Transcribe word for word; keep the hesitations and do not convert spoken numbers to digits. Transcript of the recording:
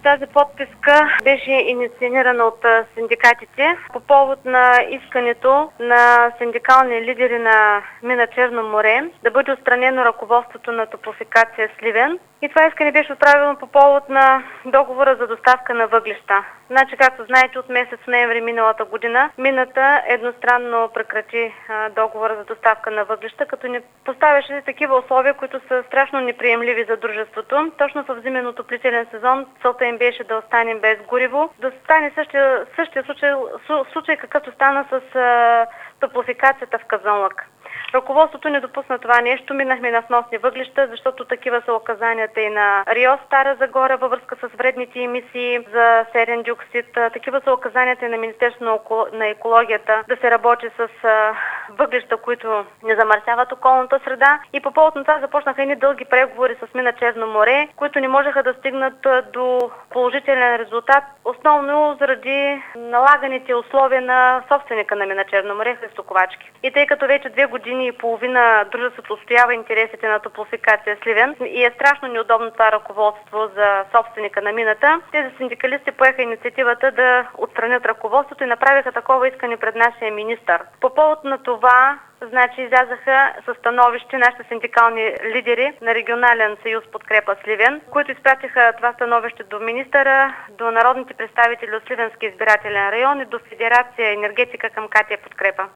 Тази подписка беше инициирана от синдикатите по повод на искането на синдикални лидери на мина Черно море да бъде отстранено ръководството на Топлофикация Сливен. И това искане беше отправено по повод на договора за доставка на въглища. Значи, както знаете, от месец ноември миналата година мината едностранно прекрати а, договора за доставка на въглища, като ни поставяше такива условия, които са страшно неприемливи за дружеството. Точно в зимен отоплителен сезон целта им беше да останем без гориво, да стане същия, същия случай, случай какъвто стана с а, топлофикацията в Казанлък. Ръководството не допусна това нещо, минахме на вносни въглища, защото такива са указанията и на РИОС Стара Загора във връзка с вредните емисии за серен диоксид. Такива са указанията и на Министерството на екологията да се работи с въглища, които не замърсяват околната среда. И по повод на това започнаха едни дълги преговори с мина Черно море, които не можеха да стигнат до положителен резултат, основно заради налаганите условия на собственика на мина Черно море, Христо Ковачки. И тъй като вече две години и половина дружеството отстоява интересите на Топлофикация Сливен и е страшно неудобно това ръководство за собственика на мината, тези синдикалисти поеха инициативата да отстранят ръководството и направиха такова искане пред нашия министър. По повод на това, значи, излязаха със становище нашите синдикални лидери на регионален съюз Подкрепа Сливен, които изпратиха това становище до министъра, до народните представители от Сливенски избирателен район и до Федерация енергетика към КТ Подкрепа.